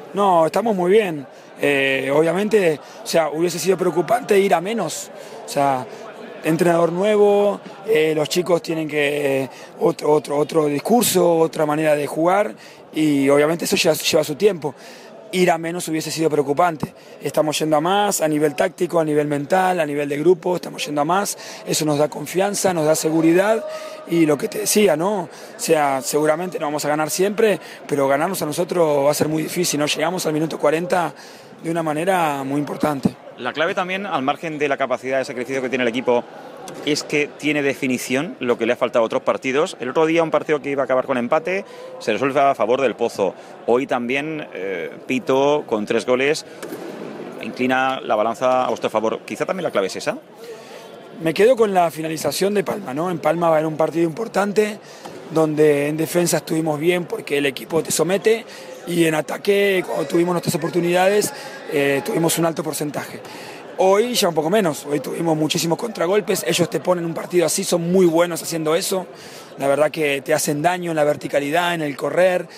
No, estamos muy bien. Obviamente, o sea, hubiese sido preocupante ir a menos. O sea, entrenador nuevo, los chicos tienen que otro discurso, otra manera de jugar y obviamente eso lleva su tiempo. Ir a menos hubiese sido preocupante. Estamos yendo a más a nivel táctico, a nivel mental, a nivel de grupo, estamos yendo a más. Eso nos da confianza, nos da seguridad y lo que te decía, ¿no? O sea, seguramente no vamos a ganar siempre, pero ganarnos a nosotros va a ser muy difícil, ¿no? Llegamos al minuto 40 de una manera muy importante. La clave también, al margen de la capacidad de sacrificio que tiene el equipo, es que tiene definición, lo que le ha faltado a otros partidos. El otro día un partido que iba a acabar con empate se resuelve a favor del Pozo. Hoy también Pito, con 3 goles, inclina la balanza a vuestro favor. Quizá también la clave es esa. Me quedo con la finalización de Palma, ¿no? En Palma va a haber un partido importante donde en defensa estuvimos bien porque el equipo te somete y en ataque, cuando tuvimos nuestras oportunidades, tuvimos un alto porcentaje. Hoy ya un poco menos, hoy tuvimos muchísimos contragolpes, ellos te ponen un partido así, son muy buenos haciendo eso, la verdad que te hacen daño en la verticalidad, en el correr,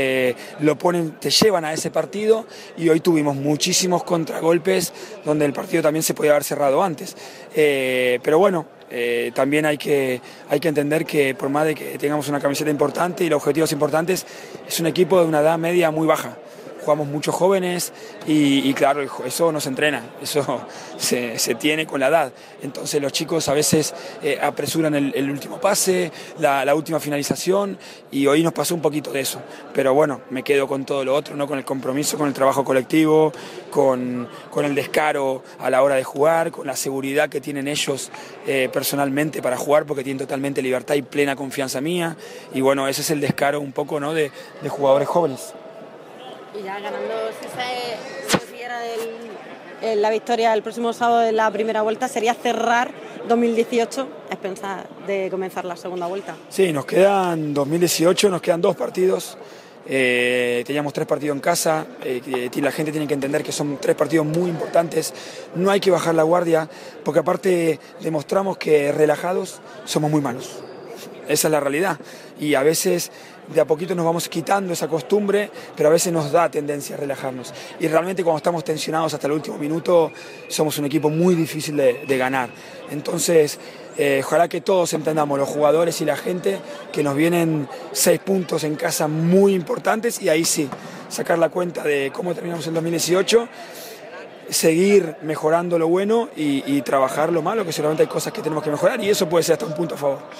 te llevan a ese partido y hoy tuvimos muchísimos contragolpes donde el partido también se podía haber cerrado antes, pero bueno, también hay que entender que por más de que tengamos una camiseta importante y los objetivos importantes, es un equipo de una edad media muy baja. Jugamos muchos jóvenes y claro, eso no se entrena, eso se tiene con la edad. Entonces los chicos a veces apresuran el último pase, la última finalización y hoy nos pasó un poquito de eso. Pero bueno, me quedo con todo lo otro, ¿no? Con el compromiso, con el trabajo colectivo, con el descaro a la hora de jugar, con la seguridad que tienen ellos personalmente para jugar porque tienen totalmente libertad y plena confianza mía. Y bueno, ese es el descaro un poco, ¿no? de jugadores jóvenes. Y ya ganando, si se consiguiera la victoria el próximo sábado de la primera vuelta, sería cerrar 2018 a expensas de comenzar la segunda vuelta. Sí, nos quedan 2018, nos quedan 2 partidos. Teníamos 3 partidos en casa, la gente tiene que entender que son 3 partidos muy importantes, no hay que bajar la guardia, porque aparte demostramos que relajados somos muy malos. Esa es la realidad y a veces de a poquito nos vamos quitando esa costumbre, pero a veces nos da tendencia a relajarnos. Y realmente cuando estamos tensionados hasta el último minuto somos un equipo muy difícil de ganar. Entonces, ojalá que todos entendamos, los jugadores y la gente, que nos vienen 6 puntos en casa muy importantes y ahí sí, sacar la cuenta de cómo terminamos en 2018, seguir mejorando lo bueno y trabajar lo malo, que seguramente hay cosas que tenemos que mejorar y eso puede ser hasta un punto a favor.